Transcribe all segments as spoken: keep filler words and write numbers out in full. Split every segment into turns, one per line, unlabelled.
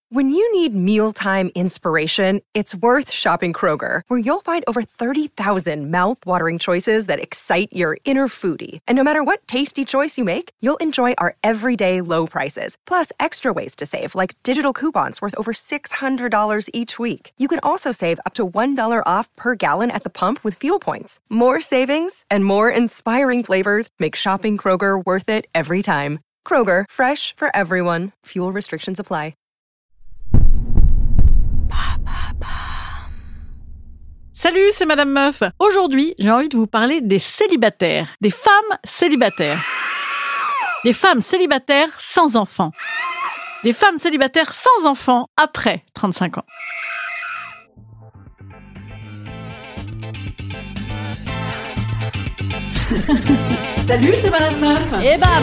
When you need mealtime inspiration, it's worth shopping Kroger, where you'll find over thirty thousand mouth-watering choices that excite your inner foodie. And no matter what tasty choice you make, you'll enjoy our everyday low prices, plus extra ways to save, like digital coupons worth over six hundred dollars each week. You can also save up to one dollar off per gallon at the pump with fuel points. More savings and more inspiring flavors make shopping Kroger worth it every time. Kroger, fresh for everyone. Fuel restrictions apply.
Salut, c'est Madame Meuf. Aujourd'hui, j'ai envie de vous parler des célibataires, des femmes célibataires. Des femmes célibataires sans enfants. Des femmes célibataires sans enfants après trente-cinq ans. Salut, c'est Madame Meuf. Et bam.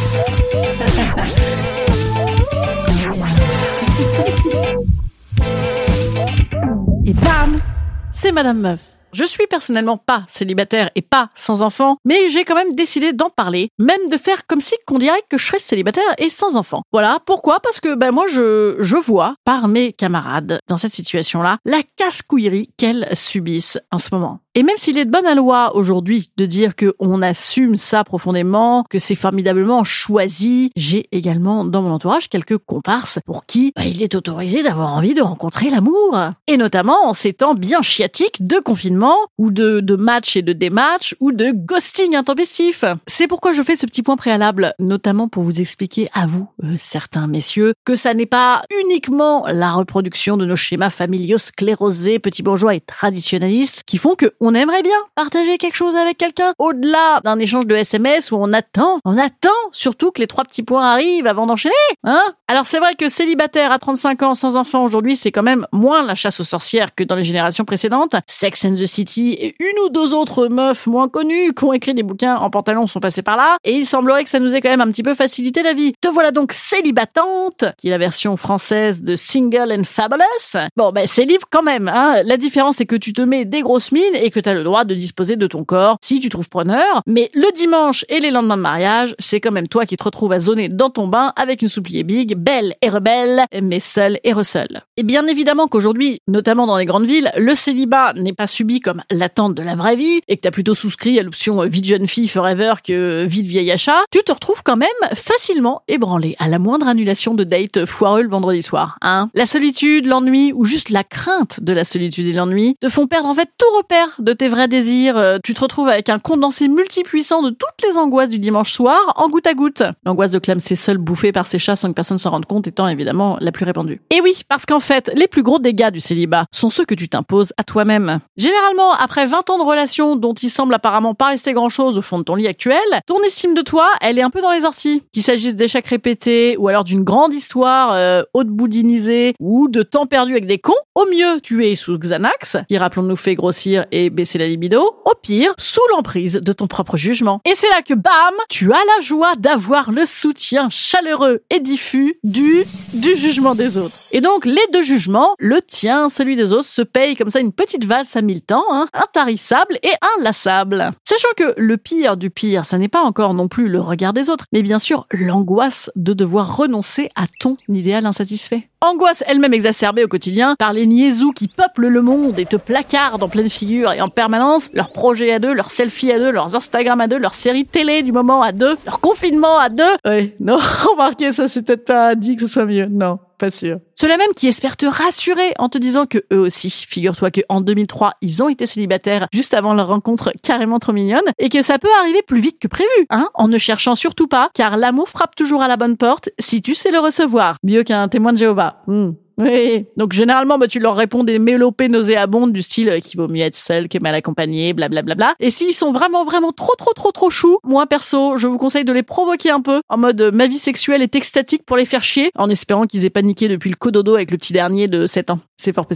Et bam, c'est Madame Meuf. Je suis personnellement pas célibataire et pas sans enfant, mais j'ai quand même décidé d'en parler, même de faire comme si qu'on dirait que je serais célibataire et sans enfant. Voilà, pourquoi ? Parce que ben moi je je vois par mes camarades dans cette situation-là la casse-couillerie qu'elles subissent en ce moment. Et même s'il est de bonne loi aujourd'hui de dire qu'on assume ça profondément, que c'est formidablement choisi, j'ai également dans mon entourage quelques comparses pour qui bah, il est autorisé d'avoir envie de rencontrer l'amour. Et notamment en ces temps bien chiatiques de confinement, ou de, de match et de dématch, ou de ghosting intempestif. C'est pourquoi je fais ce petit point préalable, notamment pour vous expliquer à vous, euh, certains messieurs, que ça n'est pas uniquement la reproduction de nos schémas familiaux sclérosés, petits bourgeois et traditionnalistes qui font que on aimerait bien partager quelque chose avec quelqu'un au-delà d'un échange de S M S où on attend, on attend surtout que les trois petits points arrivent avant d'enchaîner, hein. Alors c'est vrai que célibataire à trente-cinq ans sans enfant aujourd'hui, c'est quand même moins la chasse aux sorcières que dans les générations précédentes. Sex and the City et une ou deux autres meufs moins connues qui ont écrit des bouquins en pantalon sont passées par là, et il semblerait que ça nous ait quand même un petit peu facilité la vie. Te voilà donc célibatante, qui est la version française de Single and Fabulous. Bon ben c'est libre quand même, hein. La différence c'est que tu te mets des grosses mines et que t'as le droit de disposer de ton corps si tu trouves preneur, mais le dimanche et les lendemains de mariage, c'est quand même toi qui te retrouves à zoner dans ton bain avec une souplier big, belle et rebelle, mais seule et reseule. Et bien évidemment qu'aujourd'hui, notamment dans les grandes villes, le célibat n'est pas subi comme l'attente de la vraie vie et que t'as plutôt souscrit à l'option vie de jeune fille forever que vie de vieil achat. Tu te retrouves quand même facilement ébranlé à la moindre annulation de date foireux le vendredi soir, hein. La solitude, l'ennui ou juste la crainte de la solitude et l'ennui te font perdre en fait tout repère de tes vrais désirs. Tu te retrouves avec un condensé multipuissant de toutes les angoisses du dimanche soir en goutte à goutte. L'angoisse de clamser seul bouffé par ses chats sans que personne s'en rende compte étant évidemment la plus répandue. Et oui, parce qu'en fait, les plus gros dégâts du célibat sont ceux que tu t'imposes à toi-même. Généralement, après vingt ans de relation dont il semble apparemment pas rester grand-chose au fond de ton lit actuel, ton estime de toi, elle est un peu dans les orties. Qu'il s'agisse d'échecs répétés ou alors d'une grande histoire euh, haute boudinisée ou de temps perdu avec des cons, au mieux, tu es sous Xanax, qui rappelons-nous fait grossir et baisser la libido, au pire, sous l'emprise de ton propre jugement. Et c'est là que, bam, tu as la joie d'avoir le soutien chaleureux et diffus du, du jugement des autres. Et donc, les deux jugements, le tien, celui des autres, se payent comme ça une petite valse à mille temps, hein, intarissable et inlassable. Sachant que le pire du pire, ça n'est pas encore non plus le regard des autres, mais bien sûr, l'angoisse de devoir renoncer à ton idéal insatisfait. Angoisse elle-même exacerbée au quotidien par les niaisous qui peuplent le monde et te placardent en pleine figure et en permanence, leurs projets à deux, leurs selfies à deux, leurs Instagram à deux, leurs séries télé du moment à deux, leur confinement à deux. Ouais, non, remarquez, ça c'est peut-être pas dit que ce soit mieux, non. Pas sûr. Ceux-là même qui espèrent te rassurer en te disant que eux aussi, figure-toi qu'en deux mille trois, ils ont été célibataires juste avant leur rencontre carrément trop mignonne et que ça peut arriver plus vite que prévu, hein, en ne cherchant surtout pas, car l'amour frappe toujours à la bonne porte si tu sais le recevoir. Mieux qu'un témoin de Jéhovah. Mmh. Oui. Donc généralement, bah, tu leur réponds des mélopées nauséabondes du style euh, qu'il vaut mieux être seul que mal accompagné, blablabla. Et s'ils sont vraiment vraiment trop trop trop trop choux, moi perso, je vous conseille de les provoquer un peu en mode euh, ma vie sexuelle est extatique pour les faire chier, en espérant qu'ils aient paniqué depuis le cododo avec le petit dernier de sept ans. C'est fort possible.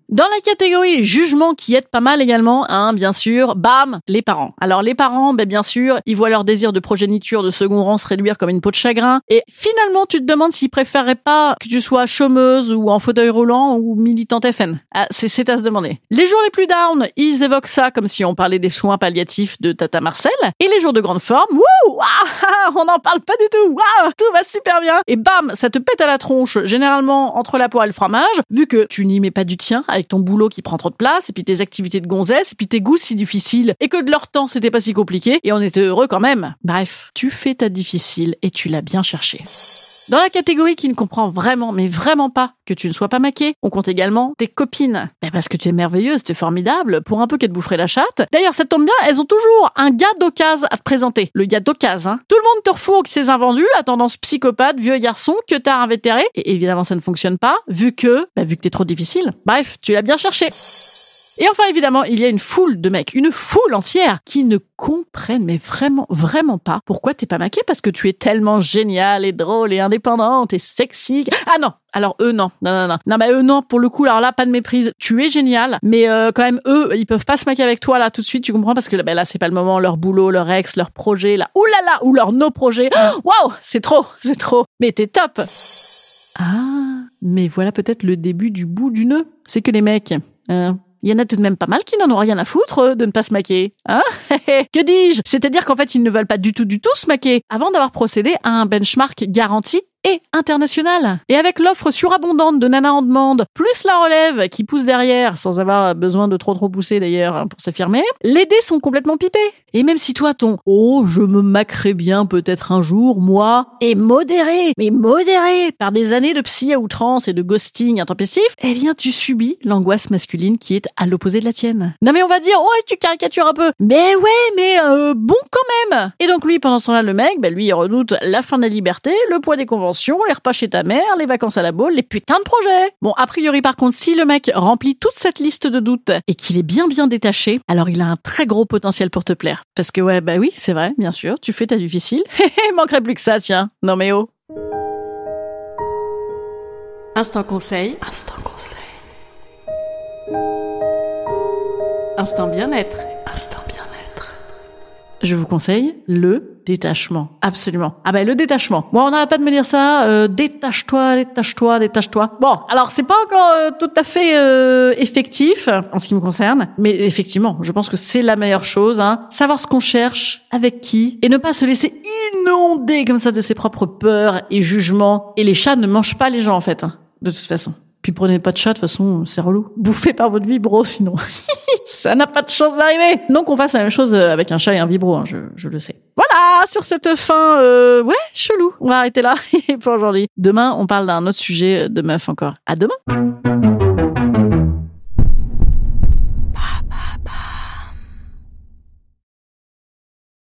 Dans la catégorie jugement qui aide pas mal également, hein, bien sûr, bam, les parents. Alors les parents, ben bien sûr, ils voient leur désir de progéniture de second rang se réduire comme une peau de chagrin. Et finalement, tu te demandes s'ils préféreraient pas que tu sois chômeuse ou en fauteuil roulant ou militante F N. Ah, c'est, c'est à se demander. Les jours les plus down, ils évoquent ça comme si on parlait des soins palliatifs de Tata Marcel. Et les jours de grande forme, wouh, ah, on n'en parle pas du tout. Waouh, tout va super bien. Et bam, ça te pète à la tronche, généralement entre la poire et le fromage, vu que tu n'y mets pas du tien avec ton boulot qui prend trop de place, et puis tes activités de gonzesse, et puis tes goûts si difficiles, et que de leur temps c'était pas si compliqué, et on était heureux quand même. Bref, tu fais ta difficile et tu l'as bien cherché. Dans la catégorie qui ne comprend vraiment, mais vraiment pas que tu ne sois pas maquée, on compte également tes copines. Ben parce que tu es merveilleuse, tu es formidable, pour un peu qu'elles te boufferaient la chatte. D'ailleurs, ça tombe bien, elles ont toujours un gars d'occasion à te présenter. Le gars d'occasion, hein. Tout le monde te refourgue ses invendus, la tendance psychopathe, vieux garçon, que t'as invétéré. Et évidemment, ça ne fonctionne pas, vu que, ben, vu que t'es trop difficile. Bref, tu l'as bien cherché. Et enfin, évidemment, il y a une foule de mecs, une foule entière, qui ne comprennent, mais vraiment, vraiment pas pourquoi t'es pas maquée, parce que tu es tellement géniale et drôle et indépendante et sexy. Ah non, alors eux, non. Non, non, non. Non, mais eux, non, pour le coup, alors là, pas de méprise. Tu es géniale, mais euh, quand même, eux, ils peuvent pas se maquer avec toi, là, tout de suite, tu comprends, parce que ben, là, c'est pas le moment, leur boulot, leur ex, leur projet, là, oulala, ou leur no projet. Waouh, c'est trop, c'est trop. Mais t'es top. Ah, mais voilà peut-être le début du bout du nœud. C'est que les mecs... Euh, Il y en a tout de même pas mal qui n'en ont rien à foutre de ne pas se maquer. Hein? Que dis-je? C'est-à-dire qu'en fait, ils ne veulent pas du tout, du tout se maquer avant d'avoir procédé à un benchmark garanti et international. Et avec l'offre surabondante de Nana en demande, plus la relève qui pousse derrière, sans avoir besoin de trop trop pousser d'ailleurs hein, pour s'affirmer, les dés sont complètement pipés. Et même si toi, ton « Oh, je me maquerai bien peut-être un jour, moi » est modéré, mais modéré par des années de psy à outrance et de ghosting intempestif, eh bien tu subis l'angoisse masculine qui est à l'opposé de la tienne. Non mais on va dire « Oh, tu caricatures un peu ». Mais ouais, mais euh, bon quand même. Et donc lui, pendant ce temps-là, le mec, bah, lui, il redoute la fin de la liberté, le poids des conventions, les repas chez ta mère, les vacances à la Baule, les putains de projets. Bon, a priori, par contre, si le mec remplit toute cette liste de doutes et qu'il est bien bien détaché, alors il a un très gros potentiel pour te plaire. Parce que ouais, bah oui, c'est vrai, bien sûr, tu fais ta difficile. Il manquerait plus que ça, tiens. Non mais oh.
Instant conseil.
Instant conseil.
Instant bien-être.
Instant bien-être. Je vous conseille le détachement. Absolument. Ah ben, le détachement. Moi, on n'arrête pas de me dire ça. Euh, détache-toi, détache-toi, détache-toi. Bon, alors, c'est pas encore euh, tout à fait euh, effectif, en ce qui me concerne. Mais effectivement, je pense que c'est la meilleure chose. Hein. Savoir ce qu'on cherche, avec qui, et ne pas se laisser inonder comme ça de ses propres peurs et jugements. Et les chats ne mangent pas les gens, en fait, hein, de toute façon. Puis prenez pas de chat, de toute façon, c'est relou. Bouffez par votre vibro, sinon. Ça n'a pas de chance d'arriver. Non qu'on fasse la même chose avec un chat et un vibro, hein, je, je le sais. Voilà, sur cette fin, euh, ouais, chelou. On va arrêter là pour aujourd'hui. Demain, on parle d'un autre sujet de meuf encore. À demain.